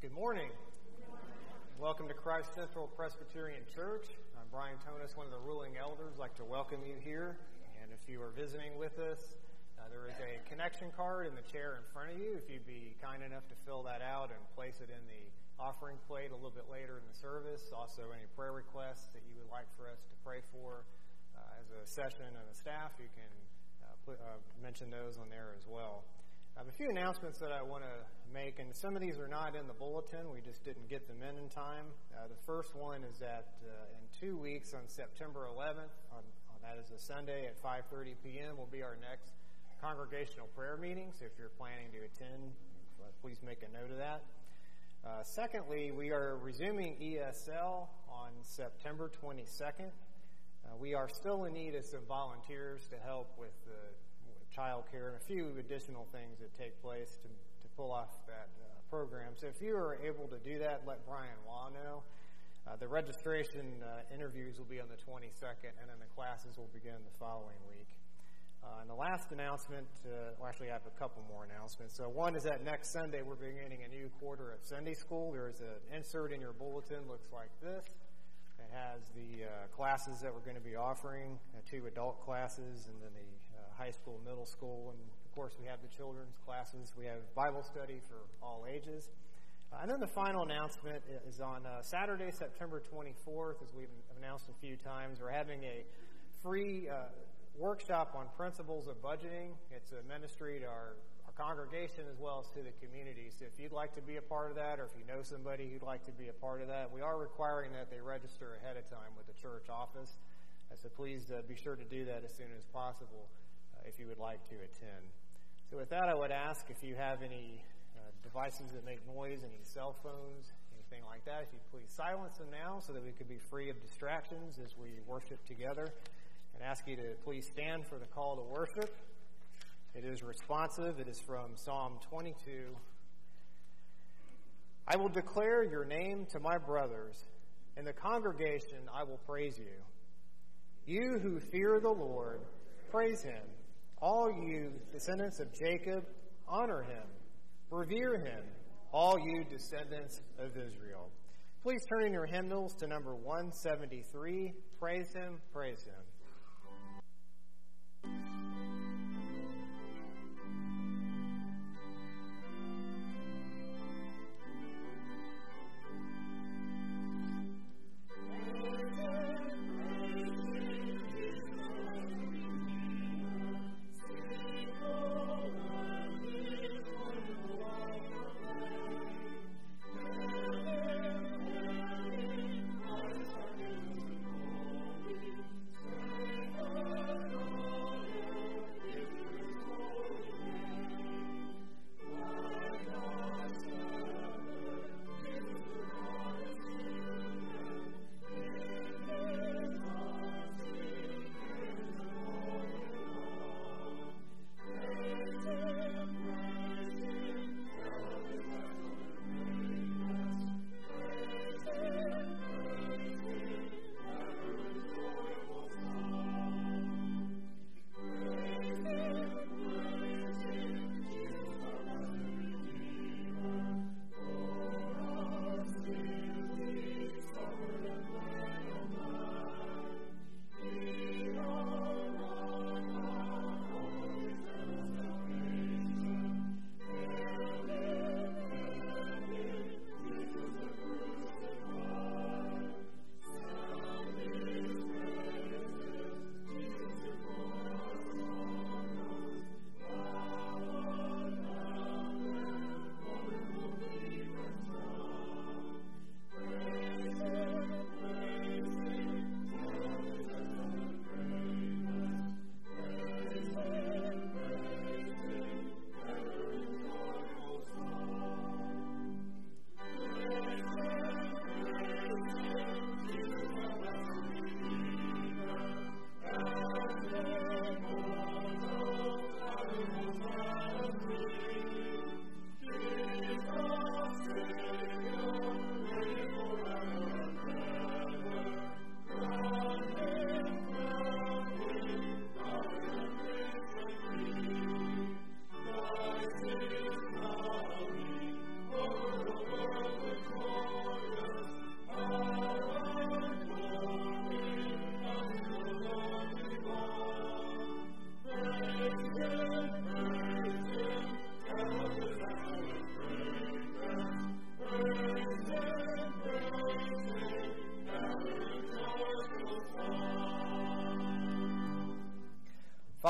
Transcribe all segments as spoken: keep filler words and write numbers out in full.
Good morning. Welcome to Christ Central Presbyterian Church. I'm Brian Tonis, one of the ruling elders. I'd like to welcome you here. And if you are visiting with us, uh, there is a connection card in the chair in front of you. If you'd be kind enough to fill that out and place it in the offering plate a little bit later in the service. Also, any prayer requests that you would like for us to pray for uh, as a session and a staff, you can uh, put, uh, mention those on there as well. I have a few announcements that I want to make, and some of these are not in the bulletin. We just didn't get them in in time. Uh, the first one is that uh, in two weeks on September eleventh, on, on that is a Sunday at five thirty p.m., will be our next congregational prayer meeting. So if you're planning to attend, uh, please make a note of that. Uh, secondly, we are resuming E S L on September twenty-second. Uh, we are still in need of some volunteers to help with the child care and a few additional things that take place to, to pull off that uh, program. So if you are able to do that, let Brian Law know. Uh, the registration uh, interviews will be on the twenty-second, and then the classes will begin the following week. Uh, and the last announcement, uh, well, actually I have a couple more announcements. So one is that next Sunday we're beginning a new quarter of Sunday school. There is an insert in your bulletin, looks like this. It has the uh, classes that we're going to be offering, uh, two adult classes, and then the high school, middle school, and of course we have the children's classes. We have Bible study for all ages. Uh, and then the final announcement is on uh, Saturday, September twenty-fourth, as we've announced a few times. We're having a free uh, workshop on principles of budgeting. It's a ministry to our, our congregation as well as to the community. So if you'd like to be a part of that, or if you know somebody who'd like to be a part of that, we are requiring that they register ahead of time with the church office. Uh, so please uh, be sure to do that as soon as possible if you would like to attend. So with that, I would ask if you have any uh, devices that make noise, any cell phones, anything like that, if you'd please silence them now so that we could be free of distractions as we worship together. And ask you to please stand for the call to worship. It is responsive. It is from Psalm twenty-two. I will declare your name to my brothers. In the congregation I will praise you. You who fear the Lord, praise him. All you descendants of Jacob, honor him. Revere him, all you descendants of Israel. Please turn in your hymnals to number one seventy-three. Praise him, praise him. Thank you.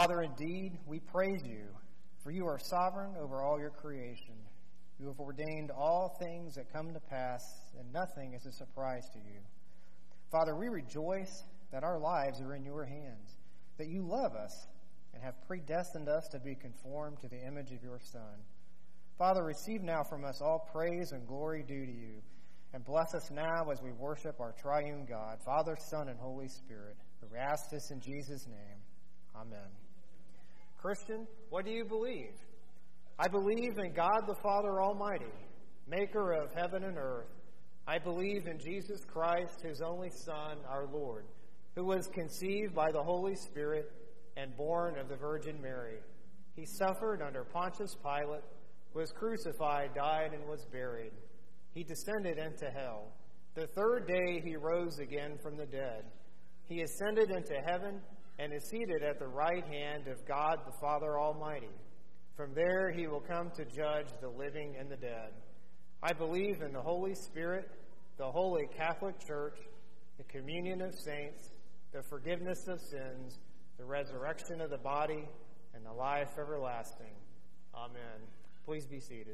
Father, indeed, we praise you, for you are sovereign over all your creation. You have ordained all things that come to pass, and nothing is a surprise to you. Father, we rejoice that our lives are in your hands, that you love us and have predestined us to be conformed to the image of your Son. Father, receive now from us all praise and glory due to you, and bless us now as we worship our triune God, Father, Son, and Holy Spirit. We ask this in Jesus' name. Amen. Christian, what do you believe? I believe in God the Father Almighty, maker of heaven and earth. I believe in Jesus Christ, his only Son, our Lord, who was conceived by the Holy Spirit and born of the Virgin Mary. He suffered under Pontius Pilate, was crucified, died, and was buried. He descended into hell. The third day he rose again from the dead. He ascended into heaven and is seated at the right hand of God the Father Almighty. From there he will come to judge the living and the dead. I believe in the Holy Spirit, the Holy Catholic Church, the communion of saints, the forgiveness of sins, the resurrection of the body, and the life everlasting. Amen. Please be seated.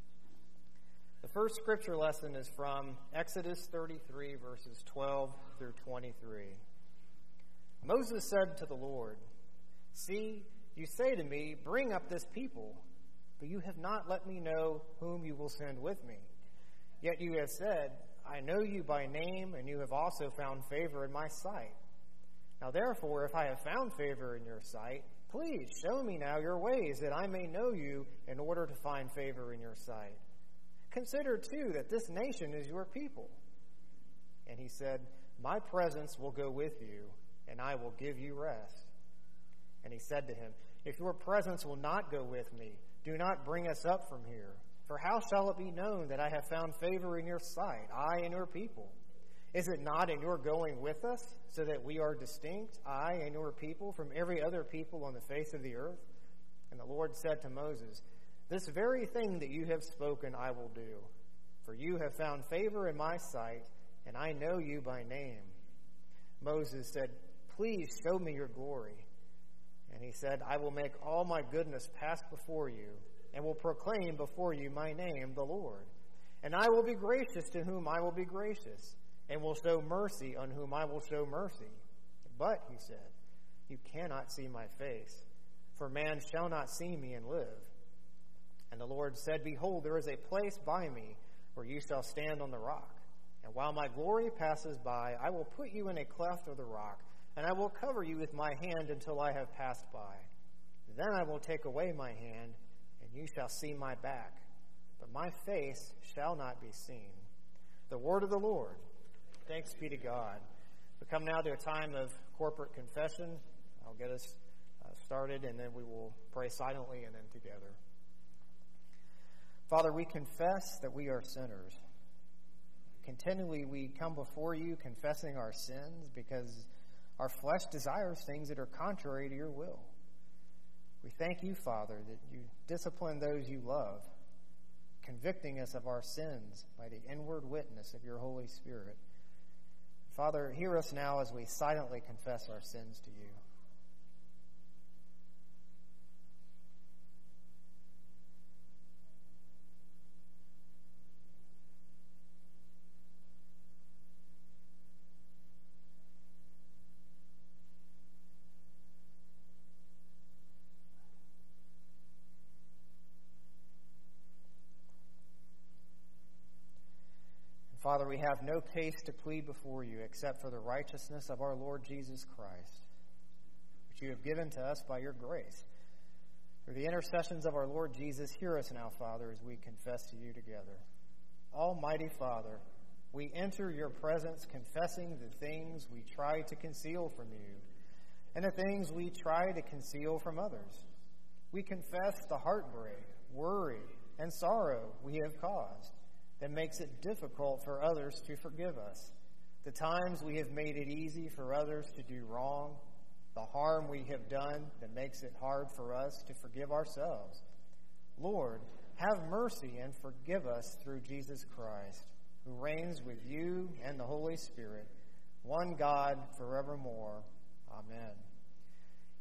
The first scripture lesson is from Exodus thirty-three, verses twelve through twenty-three. Moses said to the Lord, "See, you say to me, 'Bring up this people,' but you have not let me know whom you will send with me. Yet you have said, 'I know you by name, and you have also found favor in my sight.' Now therefore, if I have found favor in your sight, please show me now your ways, that I may know you in order to find favor in your sight. Consider, too, that this nation is your people." And he said, "My presence will go with you, and I will give you rest." And he said to him, "If your presence will not go with me, do not bring us up from here. For how shall it be known that I have found favor in your sight, I and your people? Is it not in your going with us, so that we are distinct, I and your people, from every other people on the face of the earth?" And the Lord said to Moses, "This very thing that you have spoken I will do. For you have found favor in my sight, and I know you by name." Moses said, "Please show me your glory." And he said, "I will make all my goodness pass before you, and will proclaim before you my name, the Lord. And I will be gracious to whom I will be gracious, and will show mercy on whom I will show mercy. But," he said, "you cannot see my face, for man shall not see me and live." And the Lord said, "Behold, there is a place by me where you shall stand on the rock. And while my glory passes by, I will put you in a cleft of the rock, and I will cover you with my hand until I have passed by. Then I will take away my hand, and you shall see my back, but my face shall not be seen." The word of the Lord. Thanks be to God. We come now to a time of corporate confession. I'll get us uh, started, and then we will pray silently and then together. Father, we confess that we are sinners. Continually we come before you confessing our sins because our flesh desires things that are contrary to your will. We thank you, Father, that you discipline those you love, convicting us of our sins by the inward witness of your Holy Spirit. Father, hear us now as we silently confess our sins to you. Father, we have no case to plead before you except for the righteousness of our Lord Jesus Christ, which you have given to us by your grace. Through the intercessions of our Lord Jesus, hear us now, Father, as we confess to you together. Almighty Father, we enter your presence confessing the things we try to conceal from you and the things we try to conceal from others. We confess the heartbreak, worry, and sorrow we have caused that makes it difficult for others to forgive us, the times we have made it easy for others to do wrong, the harm we have done that makes it hard for us to forgive ourselves. Lord, have mercy and forgive us through Jesus Christ, who reigns with you and the Holy Spirit, one God forevermore. Amen.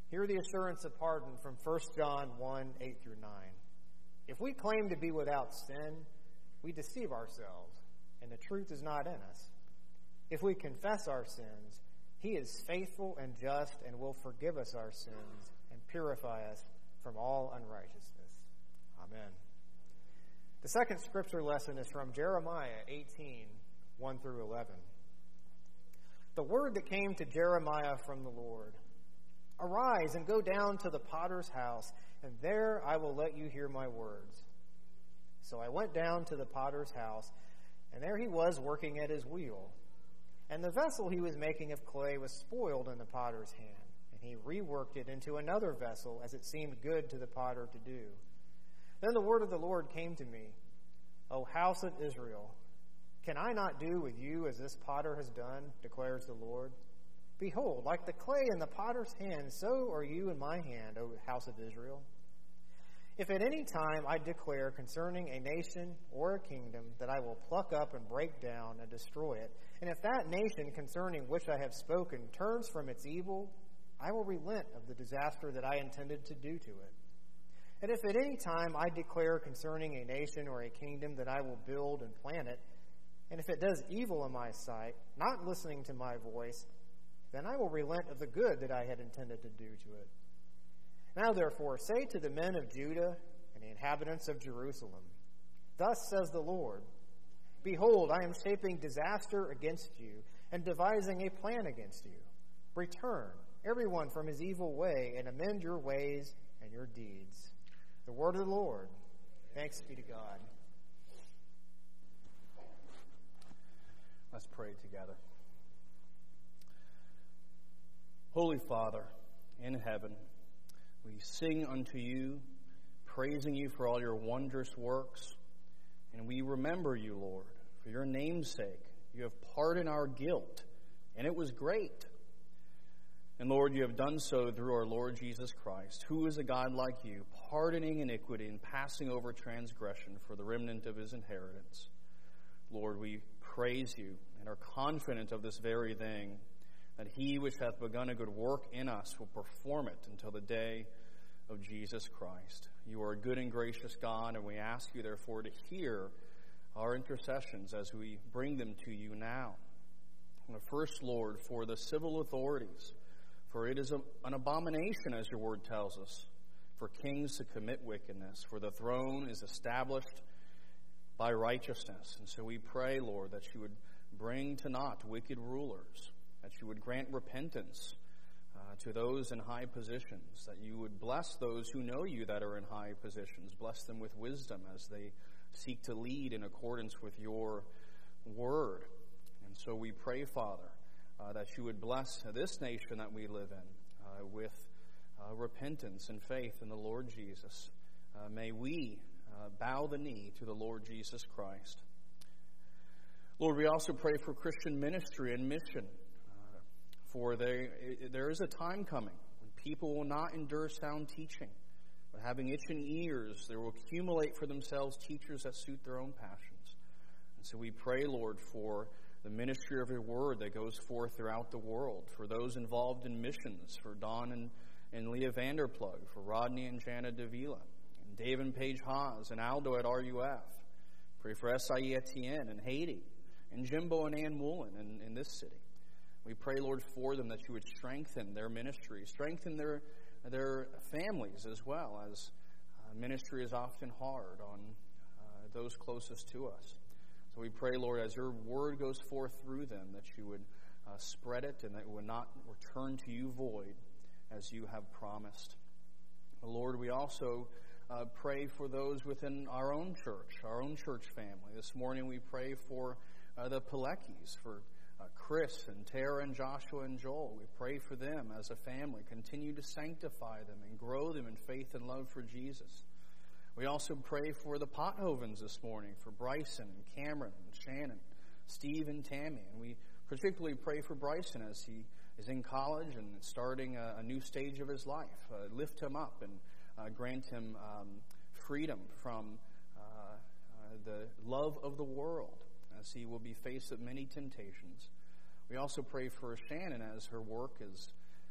Hear the assurance of pardon from First John one, eight through nine. If we claim to be without sin, we deceive ourselves, and the truth is not in us. If we confess our sins, he is faithful and just and will forgive us our sins and purify us from all unrighteousness. Amen. The second scripture lesson is from Jeremiah eighteen, one through eleven. The word that came to Jeremiah from the Lord: Arise and go down to the potter's house, and there I will let you hear my words. So I went down to the potter's house, and there he was working at his wheel. And the vessel he was making of clay was spoiled in the potter's hand, and he reworked it into another vessel as it seemed good to the potter to do. Then the word of the Lord came to me: O house of Israel, can I not do with you as this potter has done, declares the Lord? Behold, like the clay in the potter's hand, so are you in my hand, O house of Israel. If at any time I declare concerning a nation or a kingdom that I will pluck up and break down and destroy it, and if that nation concerning which I have spoken turns from its evil, I will relent of the disaster that I intended to do to it. And if at any time I declare concerning a nation or a kingdom that I will build and plant it, and if it does evil in my sight, not listening to my voice, then I will relent of the good that I had intended to do to it. Now therefore, say to the men of Judah and the inhabitants of Jerusalem, Thus says the Lord, Behold, I am shaping disaster against you and devising a plan against you. Return, everyone from his evil way, and amend your ways and your deeds. The word of the Lord. Thanks be to God. Let's pray together. Holy Father, in heaven, we sing unto you, praising you for all your wondrous works, and we remember you, Lord, for your name's sake. You have pardoned our guilt, and it was great. And Lord, you have done so through our Lord Jesus Christ, who is a God like you, pardoning iniquity and passing over transgression for the remnant of his inheritance. Lord, we praise you and are confident of this very thing, that he which hath begun a good work in us will perform it until the day of Jesus Christ. You are a good and gracious God, and we ask you, therefore, to hear our intercessions as we bring them to you now. And first, Lord, for the civil authorities, for it is a, an abomination, as your word tells us, for kings to commit wickedness, for the throne is established by righteousness. And so we pray, Lord, that you would bring to naught wicked rulers, that you would grant repentance uh, to those in high positions, that you would bless those who know you that are in high positions, bless them with wisdom as they seek to lead in accordance with your word. And so we pray, Father, uh, that you would bless this nation that we live in uh, with uh, repentance and faith in the Lord Jesus. Uh, may we uh, bow the knee to the Lord Jesus Christ. Lord, we also pray for Christian ministry and mission. For there, there is a time coming when people will not endure sound teaching, but having itching ears, they will accumulate for themselves teachers that suit their own passions. And so we pray, Lord, for the ministry of your word that goes forth throughout the world, for those involved in missions, for Don and, and Leah Vanderplug, for Rodney and Jana Davila, and Dave and Paige Haas, and Aldo at R U F. Pray for S I E Etienne in Haiti, and Jimbo and Ann Woolen in, in this city. We pray, Lord, for them that you would strengthen their ministry, strengthen their their families as well, as uh, ministry is often hard on uh, those closest to us. So we pray, Lord, as your word goes forth through them, that you would uh, spread it and that it would not return to you void as you have promised. Lord, we also uh, pray for those within our own church, our own church family. This morning we pray for uh, the Pileckis, for Uh, Chris and Tara and Joshua and Joel. We pray for them as a family. Continue to sanctify them and grow them in faith and love for Jesus. We also pray for the Pothovens this morning, for Bryson and Cameron and Shannon, Steve and Tammy. And we particularly pray for Bryson as he is in college and starting a, a new stage of his life. Uh, lift him up and uh, grant him um, freedom from uh, uh, the love of the world, as he will be faced with many temptations. We also pray for Shannon as her work is uh,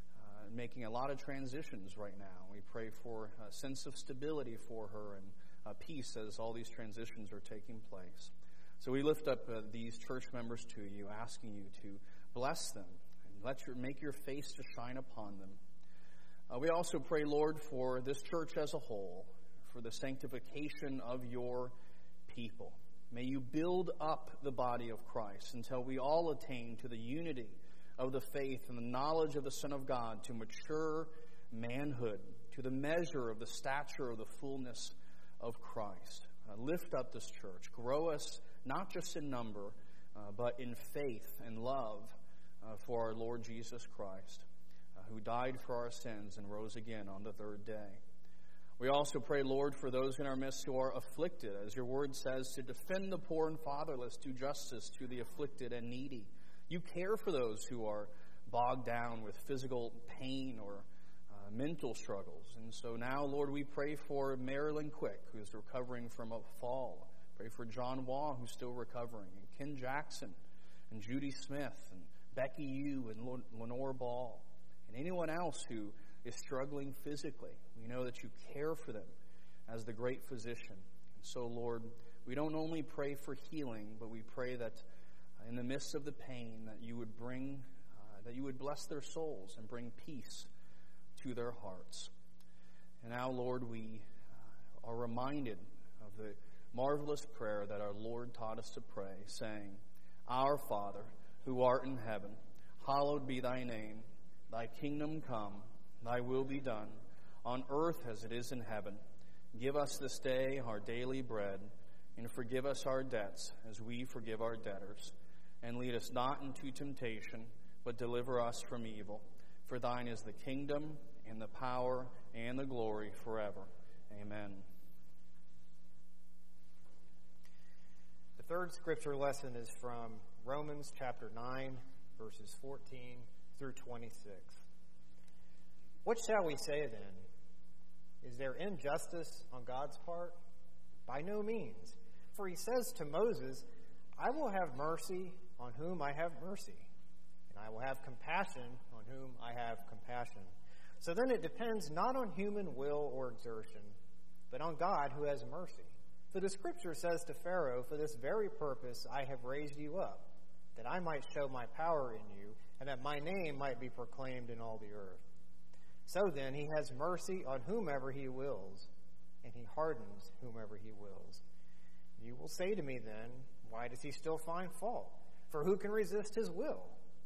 making a lot of transitions right now. We pray for a sense of stability for her and uh, peace as all these transitions are taking place. So we lift up uh, these church members to you, asking you to bless them and let your make your face to shine upon them. Uh, we also pray, Lord, for this church as a whole, for the sanctification of your people. May you build up the body of Christ until we all attain to the unity of the faith and the knowledge of the Son of God, to mature manhood, to the measure of the stature of the fullness of Christ. Uh, lift up this church. Grow us not just in number, uh, but in faith and love uh, for our Lord Jesus Christ, uh, who died for our sins and rose again on the third day. We also pray, Lord, for those in our midst who are afflicted, as your word says, to defend the poor and fatherless, do justice to the afflicted and needy. You care for those who are bogged down with physical pain or uh, mental struggles. And so now, Lord, we pray for Marilyn Quick, who is recovering from a fall. Pray for John Waugh, who's still recovering, and Ken Jackson, and Judy Smith, and Becky Yu, and Lenore Ball, and anyone else who is struggling physically. We know that you care for them as the great physician. And so, Lord, we don't only pray for healing, but we pray that in the midst of the pain, that you would bring, uh, that you would bless their souls and bring peace to their hearts. And now, Lord, we uh, are reminded of the marvelous prayer that our Lord taught us to pray, saying, Our Father, who art in heaven, hallowed be thy name. Thy kingdom come, thy will be done, on earth as it is in heaven. Give us this day our daily bread, and forgive us our debts as we forgive our debtors. And lead us not into temptation, but deliver us from evil. For thine is the kingdom, and the power, and the glory forever. Amen. The third scripture lesson is from Romans chapter nine, verses fourteen through twenty-six. What shall we say then? Is there injustice on God's part? By no means. For he says to Moses, I will have mercy on whom I have mercy, and I will have compassion on whom I have compassion. So then it depends not on human will or exertion, but on God who has mercy. For the scripture says to Pharaoh, For this very purpose I have raised you up, that I might show my power in you, and that my name might be proclaimed in all the earth. So then he has mercy on whomever he wills, and he hardens whomever he wills. You will say to me then, why does he still find fault? For who can resist his will?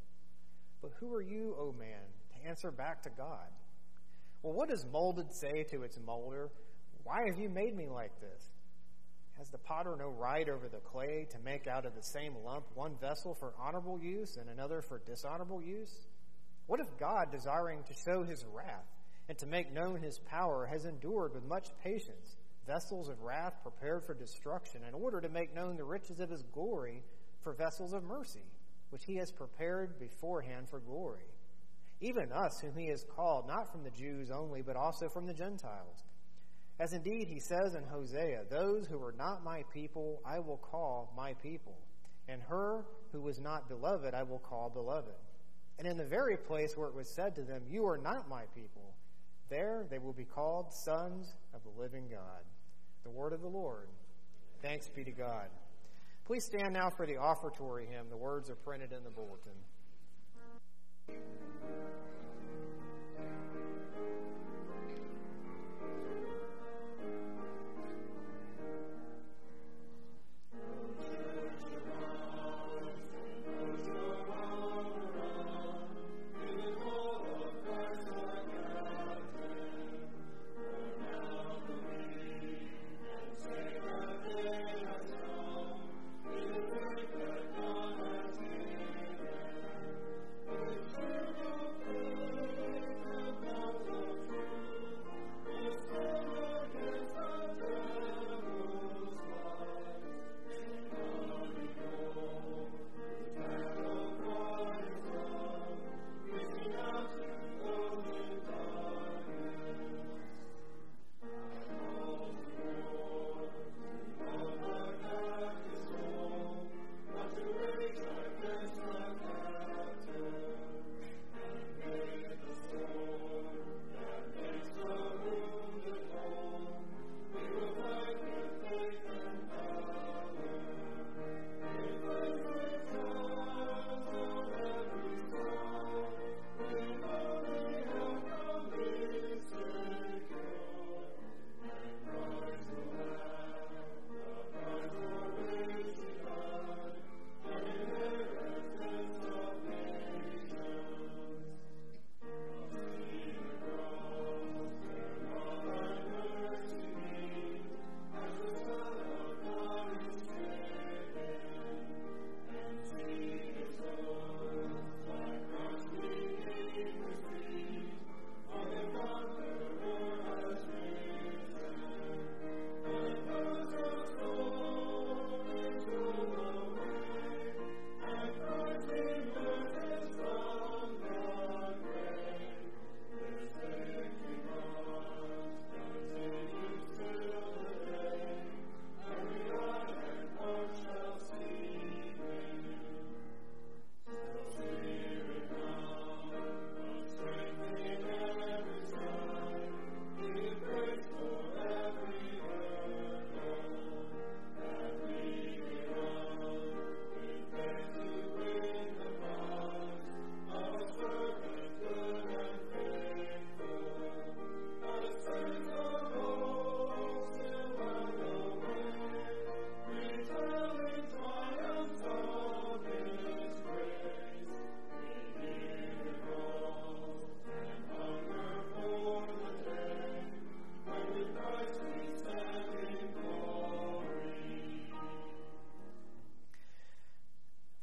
But who are you, O man, to answer back to God? Well, what does molded say to its molder? Why have you made me like this? Has the potter no right over the clay to make out of the same lump one vessel for honorable use and another for dishonorable use? What if God, desiring to show his wrath and to make known his power, has endured with much patience vessels of wrath prepared for destruction, in order to make known the riches of his glory for vessels of mercy, which he has prepared beforehand for glory? Even us, whom he has called, not from the Jews only, but also from the Gentiles. As indeed he says in Hosea, Those who were not my people I will call my people, and her who was not beloved I will call beloved. And in the very place where it was said to them, You are not my people, there they will be called sons of the living God. The word of the Lord. Thanks be to God. Please stand now for the offertory hymn. The words are printed in the bulletin. Thank you.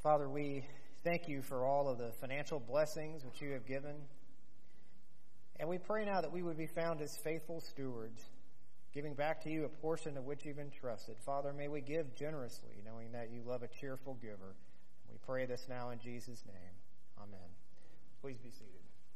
Father, we thank you for all of the financial blessings which you have given. And we pray now that we would be found as faithful stewards, giving back to you a portion of which you've entrusted. Father, may we give generously, knowing that you love a cheerful giver. We pray this now in Jesus' name. Amen. Please be seated.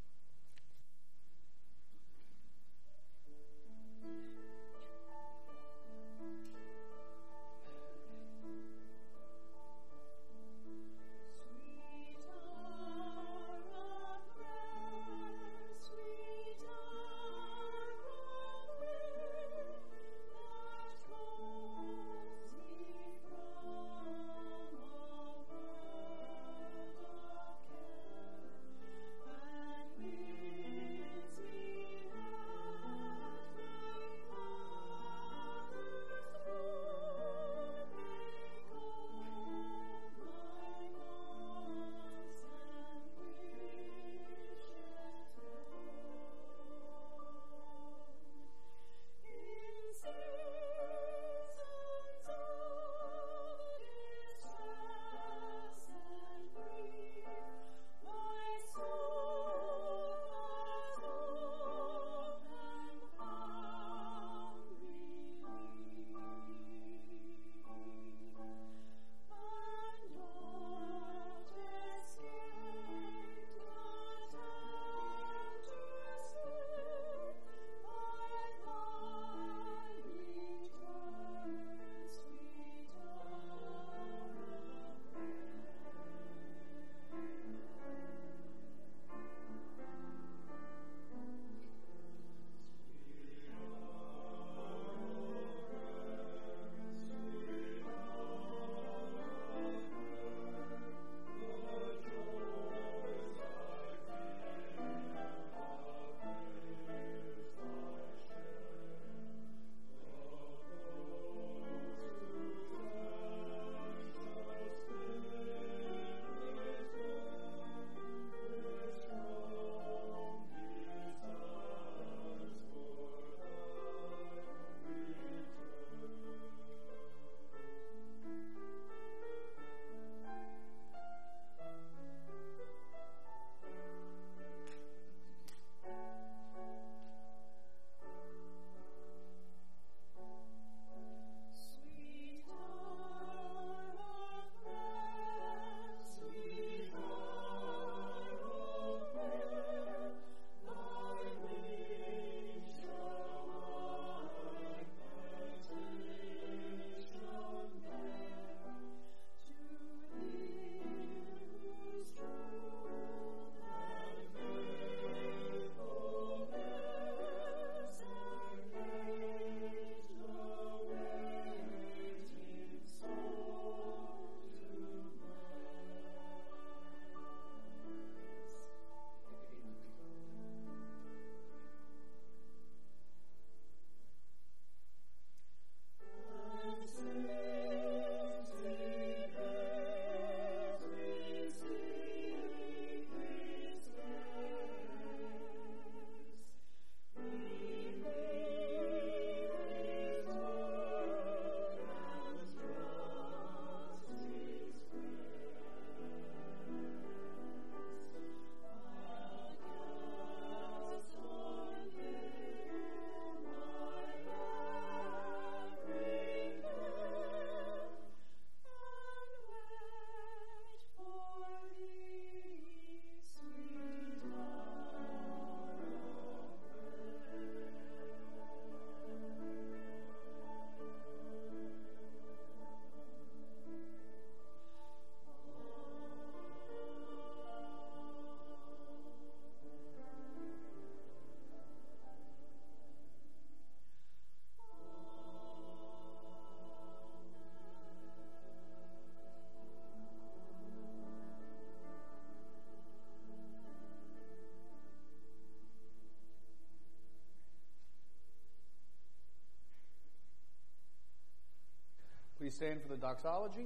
Please stand for the doxology.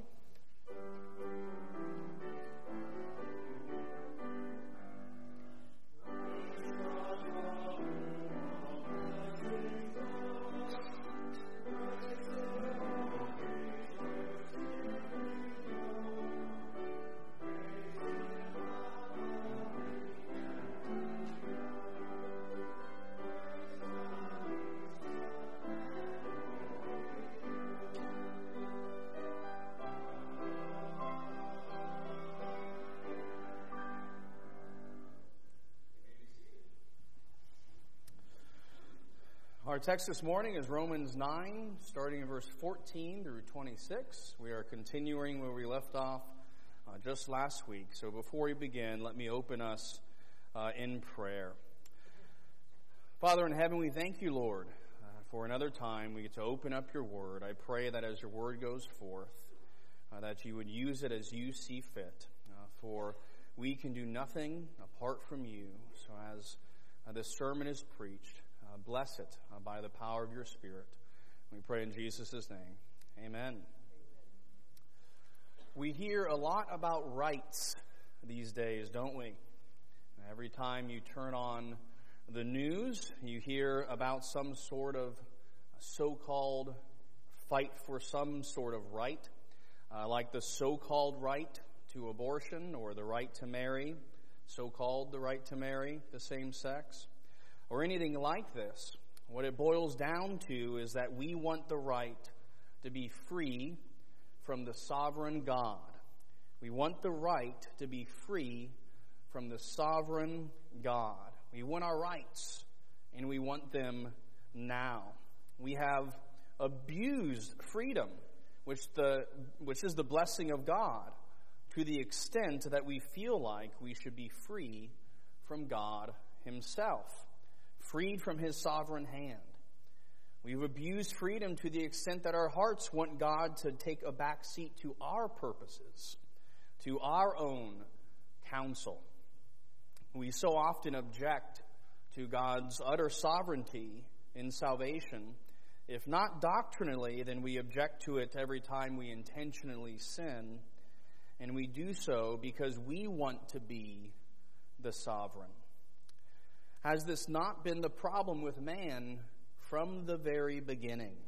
Our text this morning is Romans nine, starting in verse fourteen through twenty-six. We are continuing where we left off uh, just last week. So before we begin, let me open us uh, in prayer. Father in heaven, we thank you, Lord, uh, for another time we get to open up your word. I pray that as your word goes forth, uh, that you would use it as you see fit. Uh, for we can do nothing apart from you. So as uh, this sermon is preached, Uh, bless it uh, by the power of your Spirit. We pray in Jesus' name. Amen. We hear a lot about rights these days, don't we? Every time you turn on the news, you hear about some sort of so-called fight for some sort of right, uh, like the so-called right to abortion or the right to marry, so-called the right to marry the same sex, or anything like this. What it boils down to is that we want the right to be free from the sovereign God. We want the right to be free from the sovereign God. We want our rights, and we want them now. We have abused freedom, which the which is the blessing of God, to the extent that we feel like we should be free from God himself, freed from his sovereign hand. We've abused freedom to the extent that our hearts want God to take a back seat to our purposes, to our own counsel. We so often object to God's utter sovereignty in salvation. If not doctrinally, then we object to it every time we intentionally sin, and we do so because we want to be the sovereign. Has this not been the problem with man from the very beginning?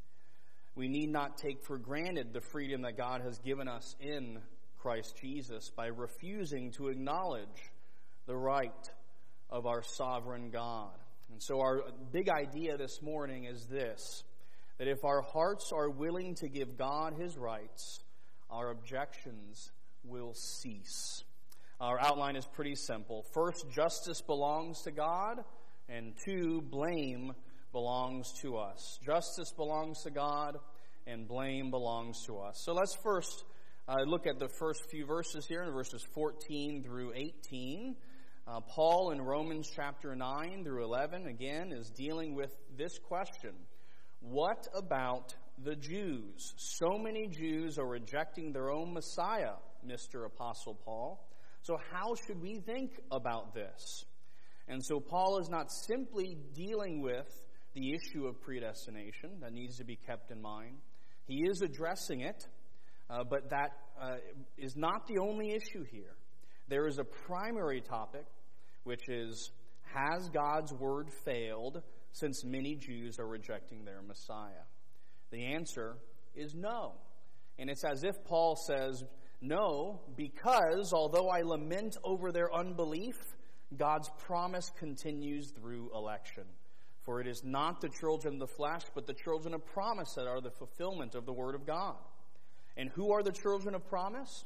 We need not take for granted the freedom that God has given us in Christ Jesus by refusing to acknowledge the right of our sovereign God. And so our big idea this morning is this, that if our hearts are willing to give God his rights, our objections will cease. Our outline is pretty simple. First, justice belongs to God, and two, blame belongs to us. Justice belongs to God, and blame belongs to us. So let's first uh, look at the first few verses here, in verses fourteen through eighteen. Uh, Paul in Romans chapter nine through eleven, again, is dealing with this question. What about the Jews? So many Jews are rejecting their own Messiah, Mister Apostle Paul. So how should we think about this? And so Paul is not simply dealing with the issue of predestination that needs to be kept in mind. He is addressing it, uh, but that uh, is not the only issue here. There is a primary topic, which is, has God's word failed since many Jews are rejecting their Messiah? The answer is no. And it's as if Paul says, no, because although I lament over their unbelief, God's promise continues through election. For it is not the children of the flesh, but the children of promise that are the fulfillment of the word of God. And who are the children of promise?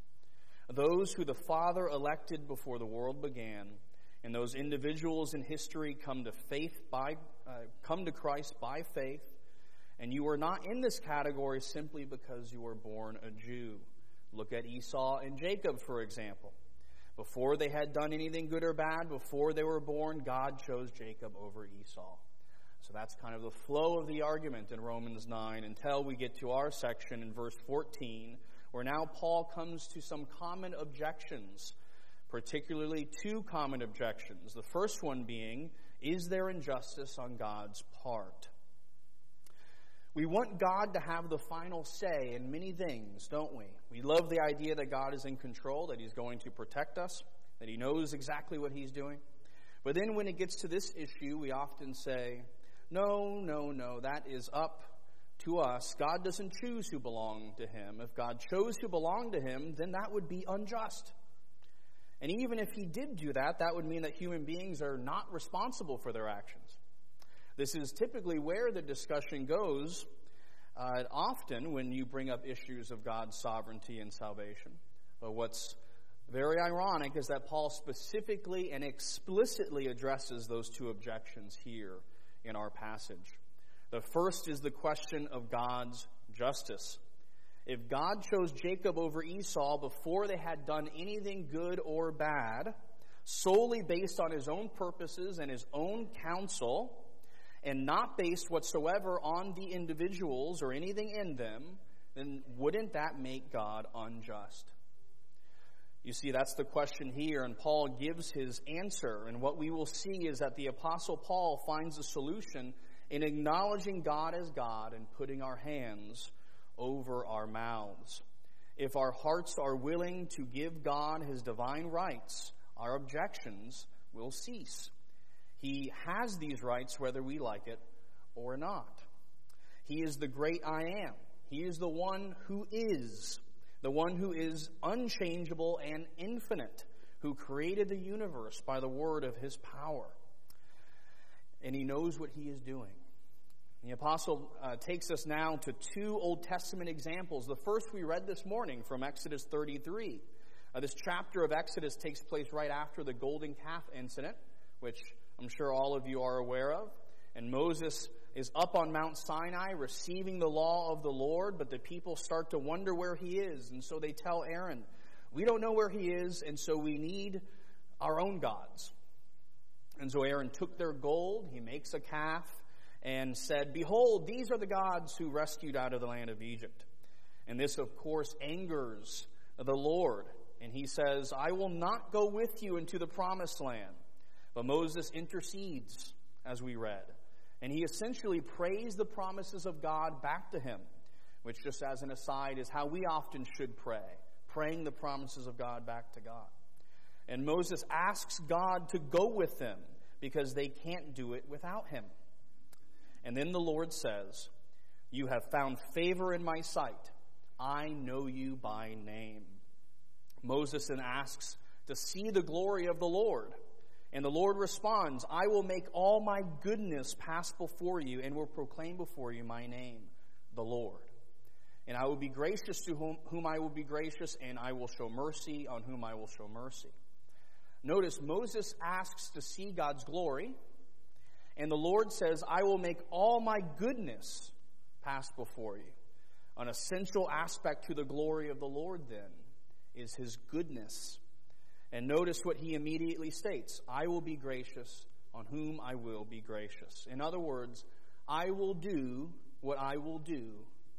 Those who the Father elected before the world began. And those individuals in history come to faith by, uh, come to Christ by faith. And you are not in this category simply because you were born a Jew. Look at Esau and Jacob, for example. Before they had done anything good or bad, before they were born, God chose Jacob over Esau. So that's kind of the flow of the argument in Romans nine until we get to our section in verse fourteen, where now Paul comes to some common objections, particularly two common objections. The first one being, is there injustice on God's part? We want God to have the final say in many things, don't we? We love the idea that God is in control, that he's going to protect us, that he knows exactly what he's doing. But then when it gets to this issue, we often say, no, no, no, that is up to us. God doesn't choose who belong to him. If God chose who belong to him, then that would be unjust. And even if he did do that, that would mean that human beings are not responsible for their actions. This is typically where the discussion goes uh, often when you bring up issues of God's sovereignty and salvation. But what's very ironic is that Paul specifically and explicitly addresses those two objections here in our passage. The first is the question of God's justice. If God chose Jacob over Esau before they had done anything good or bad, solely based on his own purposes and his own counsel, and not based whatsoever on the individuals or anything in them, then wouldn't that make God unjust? You see, that's the question here, and Paul gives his answer. And what we will see is that the Apostle Paul finds a solution in acknowledging God as God and putting our hands over our mouths. If our hearts are willing to give God his divine rights, our objections will cease. He has these rights whether we like it or not. He is the great I am. He is the one who is, the one who is unchangeable and infinite, who created the universe by the word of his power. And he knows what he is doing. The apostle uh, takes us now to two Old Testament examples. The first we read this morning from Exodus thirty-three. Uh, this chapter of Exodus takes place right after the golden calf incident, which I'm sure all of you are aware of. And Moses is up on Mount Sinai receiving the law of the Lord, but the people start to wonder where he is. And so they tell Aaron, we don't know where he is, and so we need our own gods. And so Aaron took their gold, he makes a calf, and said, behold, these are the gods who rescued out of the land of Egypt. And this, of course, angers the Lord. And he says, I will not go with you into the promised land. But Moses intercedes, as we read. And he essentially prays the promises of God back to him, which, just as an aside, is how we often should pray, praying the promises of God back to God. And Moses asks God to go with them because they can't do it without him. And then the Lord says, you have found favor in my sight. I know you by name. Moses then asks to see the glory of the Lord. And the Lord responds, I will make all my goodness pass before you and will proclaim before you my name, the Lord. And I will be gracious to whom, whom I will be gracious, and I will show mercy on whom I will show mercy. Notice Moses asks to see God's glory. And the Lord says, I will make all my goodness pass before you. An essential aspect to the glory of the Lord, then, is his goodness. And notice what he immediately states. I will be gracious on whom I will be gracious. In other words, I will do what I will do.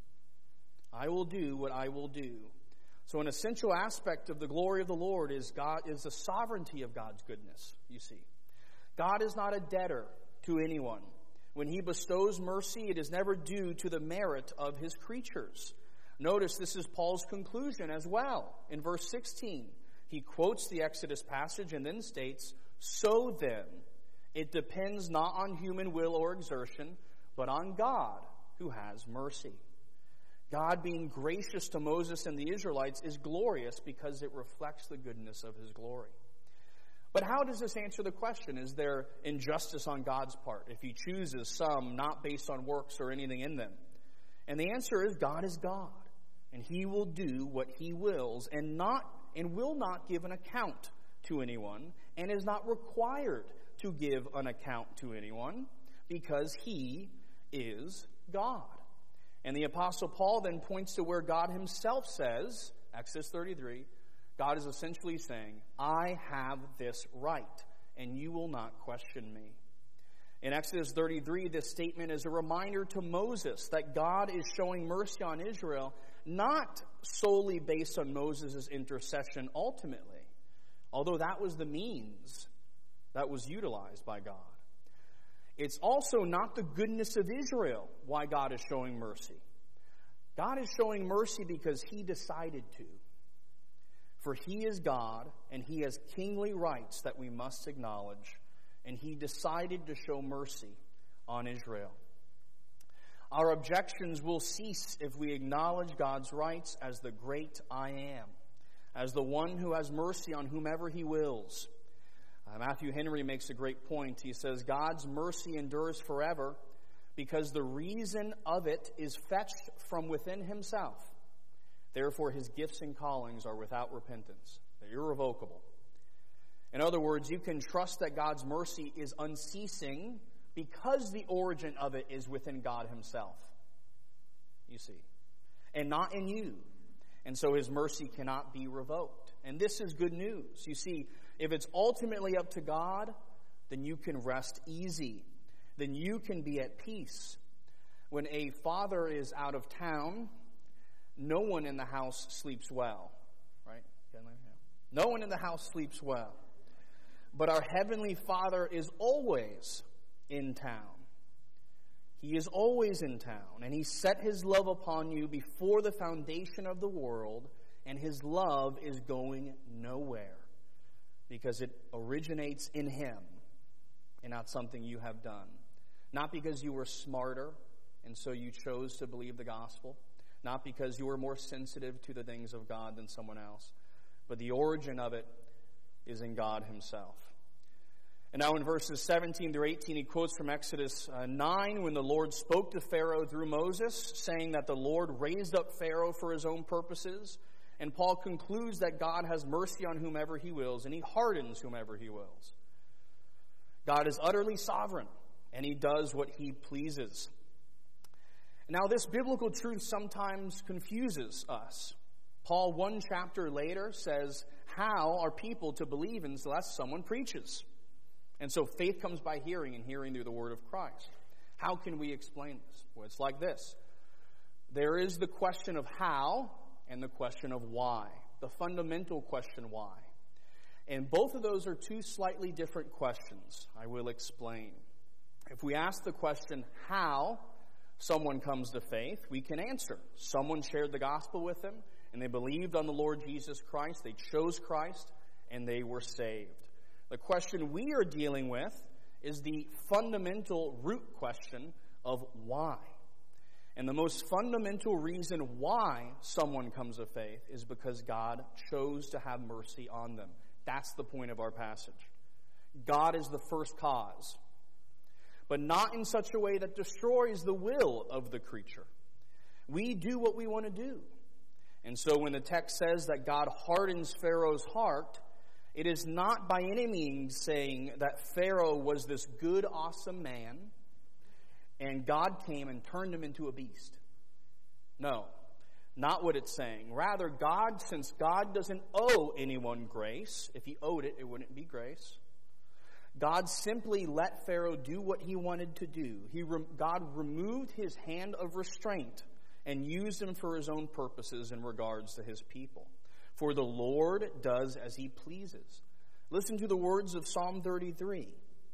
I will do what I will do. So an essential aspect of the glory of the Lord is God is the sovereignty of God's goodness, you see. God is not a debtor to anyone. When he bestows mercy, it is never due to the merit of his creatures. Notice this is Paul's conclusion as well. In verse sixteen, he quotes the Exodus passage and then states, so then, it depends not on human will or exertion, but on God who has mercy. God being gracious to Moses and the Israelites is glorious because it reflects the goodness of his glory. But how does this answer the question? Is there injustice on God's part if he chooses some not based on works or anything in them? And the answer is God is God, and he will do what he wills and not and will not give an account to anyone, and is not required to give an account to anyone because he is God. And the Apostle Paul then points to where God himself says, Exodus thirty-three, God is essentially saying, I have this right, and you will not question me. In Exodus thirty-three, this statement is a reminder to Moses that God is showing mercy on Israel, not solely based on Moses' intercession ultimately, although that was the means that was utilized by God. It's also not the goodness of Israel why God is showing mercy. God is showing mercy because he decided to. For he is God, and he has kingly rights that we must acknowledge, and he decided to show mercy on Israel. Our objections will cease if we acknowledge God's rights as the great I am, as the one who has mercy on whomever he wills. Uh, Matthew Henry makes a great point. He says, God's mercy endures forever because the reason of it is fetched from within himself. Therefore, his gifts and callings are without repentance. They're irrevocable. In other words, you can trust that God's mercy is unceasing because the origin of it is within God himself, you see, and not in you. And so his mercy cannot be revoked. And this is good news. You see, if it's ultimately up to God, then you can rest easy. Then you can be at peace. When a father is out of town, no one in the house sleeps well. Right? No one in the house sleeps well. But our Heavenly Father is always in town. He is always in town. And he set his love upon you before the foundation of the world. And his love is going nowhere. Because it originates in him and not something you have done. Not because you were smarter and so you chose to believe the gospel. Not because you were more sensitive to the things of God than someone else. But the origin of it is in God himself. And now in verses seventeen through eighteen, he quotes from Exodus uh, nine, when the Lord spoke to Pharaoh through Moses, saying that the Lord raised up Pharaoh for his own purposes. And Paul concludes that God has mercy on whomever he wills, and he hardens whomever he wills. God is utterly sovereign, and he does what he pleases. Now, this biblical truth sometimes confuses us. Paul, one chapter later, says, how are people to believe unless someone preaches? And so faith comes by hearing, and hearing through the word of Christ. How can we explain this? Well, it's like this. There is the question of how and the question of why. The fundamental question why. And both of those are two slightly different questions. I will explain. If we ask the question how someone comes to faith, we can answer. Someone shared the gospel with them, and they believed on the Lord Jesus Christ. They chose Christ, and they were saved. The question we are dealing with is the fundamental root question of why. And the most fundamental reason why someone comes to faith is because God chose to have mercy on them. That's the point of our passage. God is the first cause, but not in such a way that destroys the will of the creature. We do what we want to do. And so when the text says that God hardens Pharaoh's heart, it is not by any means saying that Pharaoh was this good, awesome man, and God came and turned him into a beast. No, not what it's saying. Rather, God, since God doesn't owe anyone grace, if he owed it, it wouldn't be grace. God simply let Pharaoh do what he wanted to do. He, God removed his hand of restraint and used him for his own purposes in regards to his people. For the Lord does as he pleases. Listen to the words of Psalm thirty-three.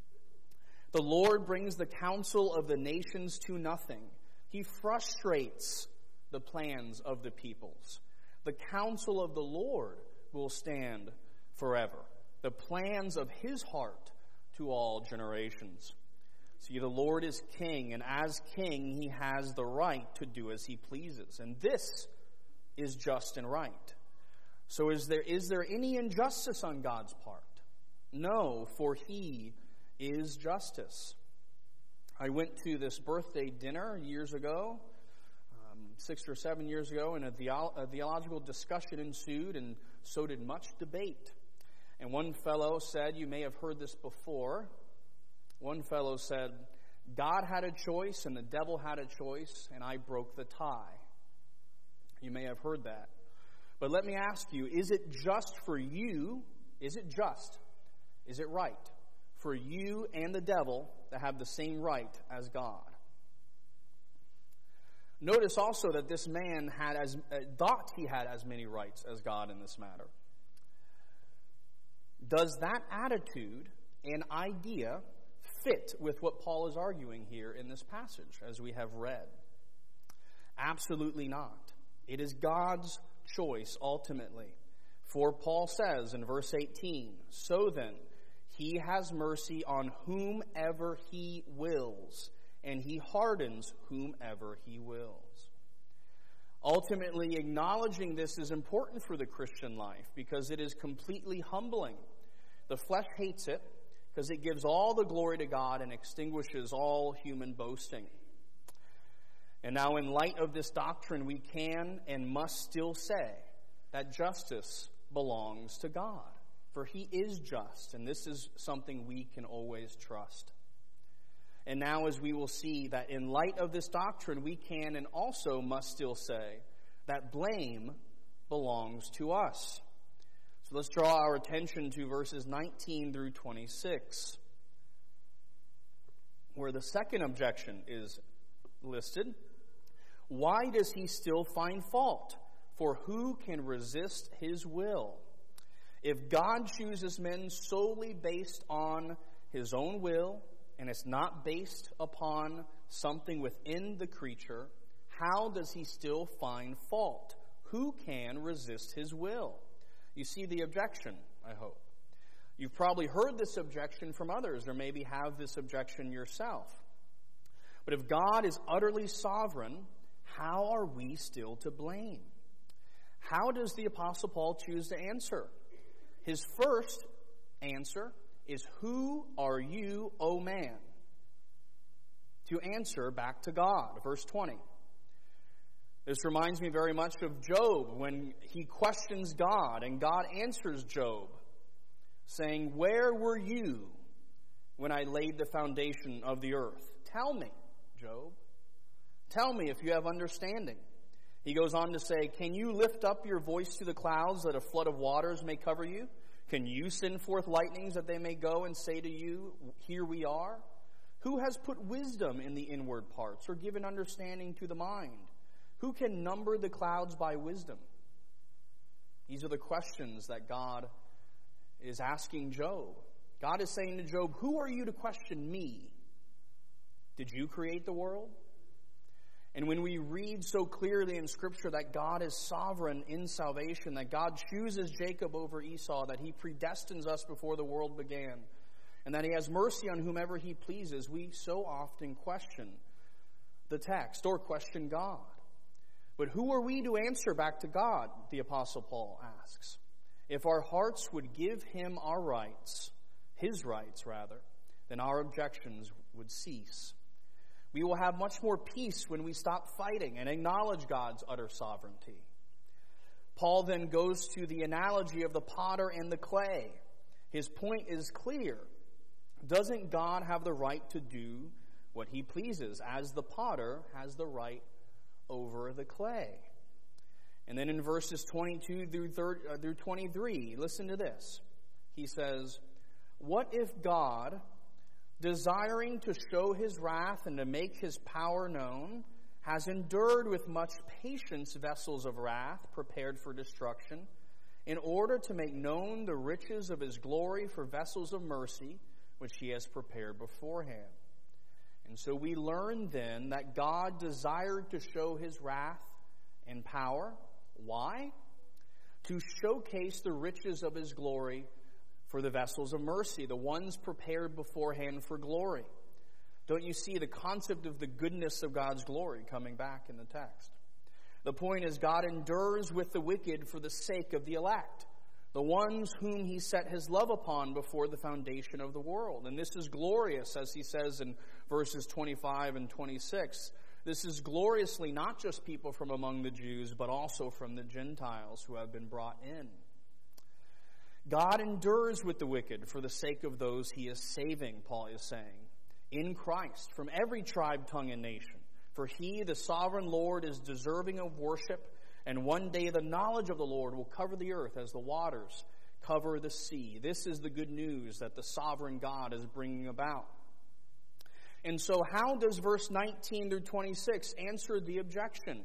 The Lord brings the counsel of the nations to nothing. He frustrates the plans of the peoples. The counsel of the Lord will stand forever. The plans of his heart to all generations. See, the Lord is king, and as king, he has the right to do as he pleases. And this is just and right. So is there is there any injustice on God's part? No, for he is justice. I went to this birthday dinner years ago, um, six or seven years ago, and a, theo- a theological discussion ensued, and so did much debate. And one fellow said, you may have heard this before, one fellow said, God had a choice and the devil had a choice, and I broke the tie. You may have heard that. But let me ask you, is it just for you, is it just, is it right for you and the devil to have the same right as God? Notice also that this man had as uh, thought he had as many rights as God in this matter. Does that attitude and idea fit with what Paul is arguing here in this passage, as we have read? Absolutely not. It is God's choice ultimately. For Paul says in verse eighteen, so then, he has mercy on whomever he wills, and he hardens whomever he wills. Ultimately, acknowledging this is important for the Christian life because it is completely humbling. The flesh hates it because it gives all the glory to God and extinguishes all human boasting. And now, in light of this doctrine, we can and must still say that justice belongs to God. For he is just, and this is something we can always trust. And now, as we will see, that in light of this doctrine, we can and also must still say that blame belongs to us. So let's draw our attention to verses nineteen through twenty-six, where the second objection is listed. Why does he still find fault? For who can resist his will? If God chooses men solely based on his own will, and it's not based upon something within the creature, how does he still find fault? Who can resist his will? You see the objection, I hope. You've probably heard this objection from others, or maybe have this objection yourself. But if God is utterly sovereign, how are we still to blame? How does the Apostle Paul choose to answer? His first answer is, who are you, O man? To answer back to God. Verse twenty. This reminds me very much of Job when he questions God, and God answers Job, saying, where were you when I laid the foundation of the earth? Tell me, Job. Tell me if you have understanding. He goes on to say, can you lift up your voice to the clouds that a flood of waters may cover you? Can you send forth lightnings that they may go and say to you, here we are? Who has put wisdom in the inward parts, or given understanding to the mind? Who can number the clouds by wisdom? These are the questions that God is asking Job. God is saying to Job, who are you to question me? Did you create the world? And when we read so clearly in Scripture that God is sovereign in salvation, that God chooses Jacob over Esau, that he predestines us before the world began, and that he has mercy on whomever he pleases, we so often question the text or question God. But who are we to answer back to God, the Apostle Paul asks? If our hearts would give him our rights, his rights rather, then our objections would cease. We will have much more peace when we stop fighting and acknowledge God's utter sovereignty. Paul then goes to the analogy of the potter and the clay. His point is clear. Doesn't God have the right to do what he pleases, as the potter has the right over the clay? And then in verses twenty-two through twenty-three, listen to this. He says, what if God, desiring to show his wrath and to make his power known, has endured with much patience vessels of wrath prepared for destruction, in order to make known the riches of his glory for vessels of mercy, which he has prepared beforehand? And so we learn then that God desired to show his wrath and power. Why? To showcase the riches of his glory for the vessels of mercy, the ones prepared beforehand for glory. Don't you see the concept of the goodness of God's glory coming back in the text? The point is, God endures with the wicked for the sake of the elect, the ones whom he set his love upon before the foundation of the world. And this is glorious, as he says in verses twenty-five and twenty-six. This is gloriously not just people from among the Jews, but also from the Gentiles who have been brought in. God endures with the wicked for the sake of those he is saving, Paul is saying, in Christ, from every tribe, tongue, and nation. For he, the sovereign Lord, is deserving of worship, and one day the knowledge of the Lord will cover the earth as the waters cover the sea. This is the good news that the sovereign God is bringing about. And so how does verse nineteen through twenty-six answer the objection?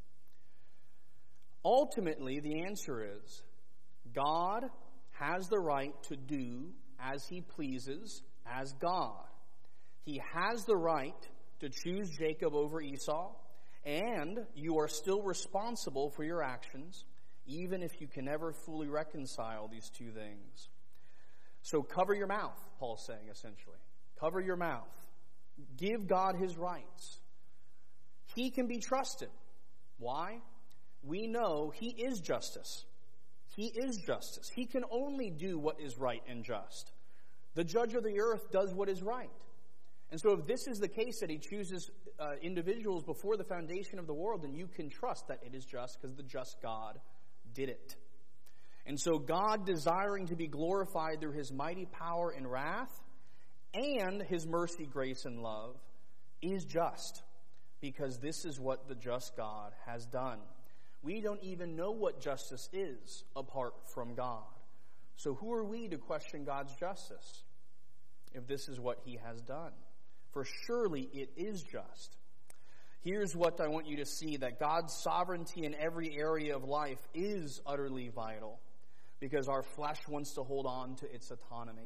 Ultimately, the answer is, God has the right to do as he pleases as God. He has the right to choose Jacob over Esau, and you are still responsible for your actions, even if you can never fully reconcile these two things. So cover your mouth, Paul's saying essentially. Cover your mouth. Give God his rights. He can be trusted. Why? We know he is justice. He is justice. He can only do what is right and just. The judge of the earth does what is right. And so if this is the case, that he chooses uh, individuals before the foundation of the world, then you can trust that it is just, because the just God did it. And so God, desiring to be glorified through his mighty power and wrath, and his mercy, grace, and love is just, because this is what the just God has done. We don't even know what justice is apart from God. So who are we to question God's justice if this is what he has done? For surely it is just. Here's what I want you to see, that God's sovereignty in every area of life is utterly vital, because our flesh wants to hold on to its autonomy.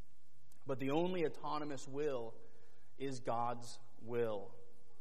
But the only autonomous will is God's will.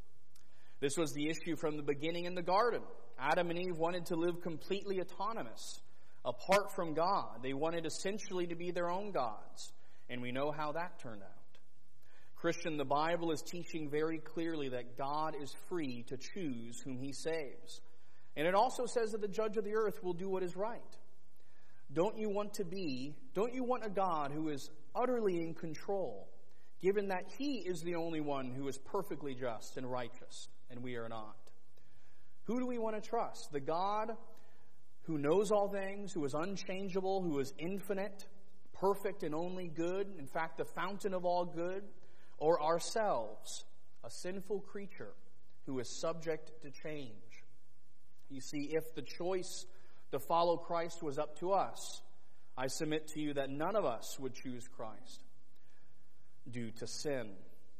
This was the issue from the beginning in the garden. Adam and Eve wanted to live completely autonomous, apart from God. They wanted essentially to be their own gods. And we know how that turned out. Christian, the Bible is teaching very clearly that God is free to choose whom he saves. And it also says that the judge of the earth will do what is right. Don't you want to be, don't you want a God who is utterly in control, given that he is the only one who is perfectly just and righteous, and we are not? Who do we want to trust? The God who knows all things, who is unchangeable, who is infinite, perfect and only good, in fact, the fountain of all good, or ourselves, a sinful creature who is subject to change? You see, if the choice to follow Christ was up to us, I submit to you that none of us would choose Christ due to sin.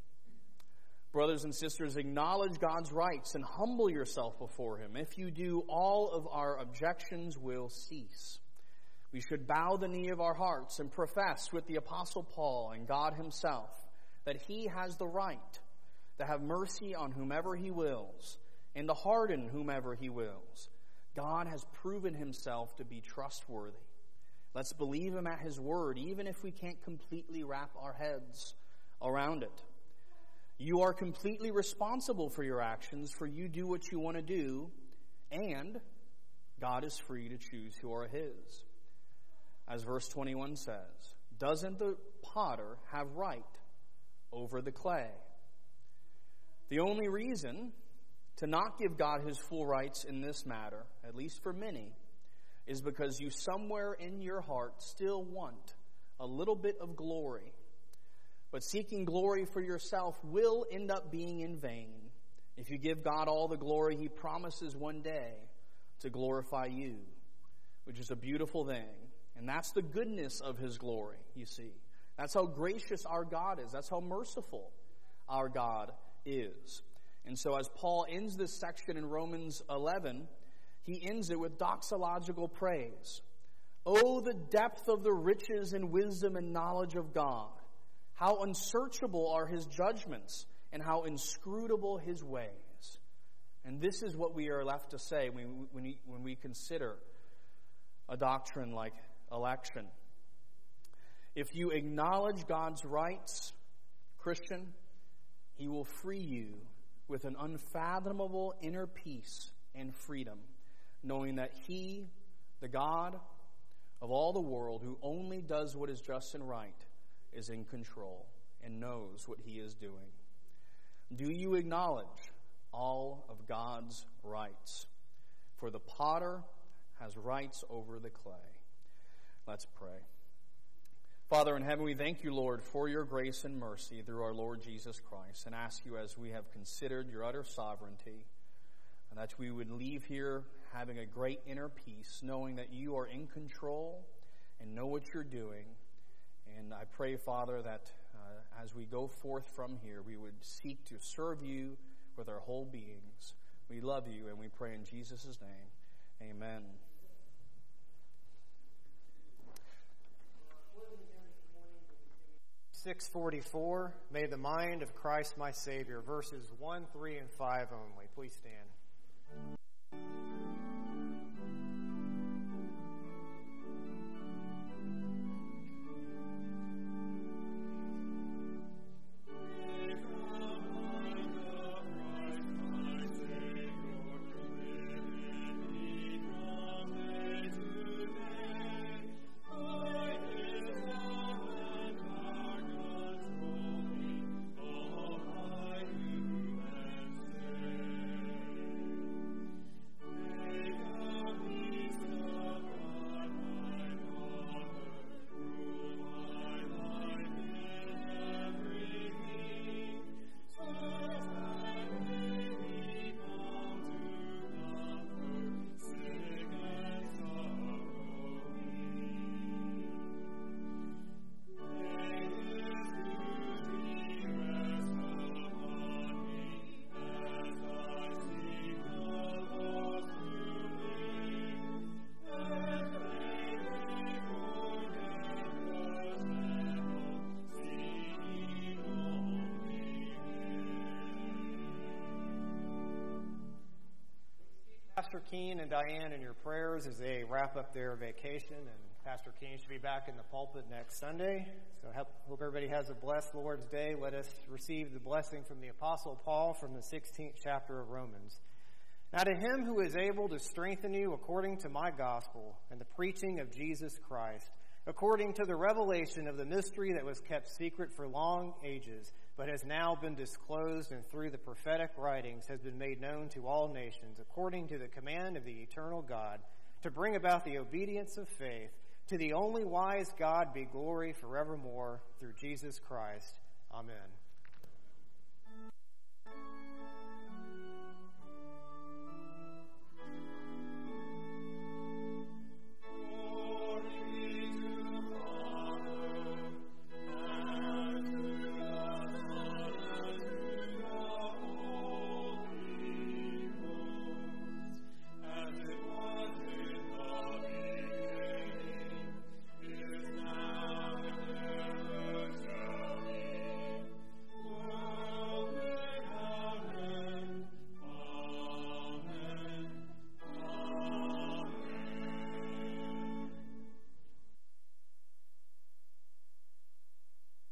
Brothers and sisters, acknowledge God's rights and humble yourself before him. If you do, all of our objections will cease. We should bow the knee of our hearts and profess with the Apostle Paul and God himself that he has the right to have mercy on whomever he wills and to harden whomever he wills. God has proven himself to be trustworthy. Let's believe him at his word, even if we can't completely wrap our heads around it. You are completely responsible for your actions, for you do what you want to do, and God is free to choose who are his. As verse twenty-one says, doesn't the potter have right over the clay? The only reason to not give God his full rights in this matter, at least for many, is because you somewhere in your heart still want a little bit of glory. But seeking glory for yourself will end up being in vain if you give God all the glory he promises one day to glorify you, which is a beautiful thing. And that's the goodness of his glory, you see. That's how gracious our God is. That's how merciful our God is. And so as Paul ends this section in Romans eleven, he ends it with doxological praise. Oh, the depth of the riches and wisdom and knowledge of God. How unsearchable are his judgments, and how inscrutable his ways. And this is what we are left to say when we, when we, when we consider a doctrine like election. If you acknowledge God's rights, Christian, he will free you with an unfathomable inner peace and freedom, knowing that he, the God of all the world, who only does what is just and right, is in control and knows what he is doing. Do you acknowledge all of God's rights? For the potter has rights over the clay. Let's pray. Father in heaven, we thank you, Lord, for your grace and mercy through our Lord Jesus Christ, and ask you, as we have considered your utter sovereignty, that we would leave here having a great inner peace, knowing that you are in control and know what you're doing. And I pray, Father, that uh, as we go forth from here, we would seek to serve you with our whole beings. We love you, and we pray in Jesus' name. Amen. six forty-four, may the mind of Christ my Savior, verses one, three, and five only. Please stand. Pastor Keene and Diane in your prayers as they wrap up their vacation, and Pastor Keene should be back in the pulpit next Sunday. So hope everybody has a blessed Lord's Day. Let us receive the blessing from the Apostle Paul from the sixteenth chapter of Romans. Now to him who is able to strengthen you according to my gospel and the preaching of Jesus Christ, according to the revelation of the mystery that was kept secret for long ages, but has now been disclosed and through the prophetic writings has been made known to all nations, according to the command of the eternal God, to bring about the obedience of faith. To the only wise God be glory forevermore through Jesus Christ. Amen.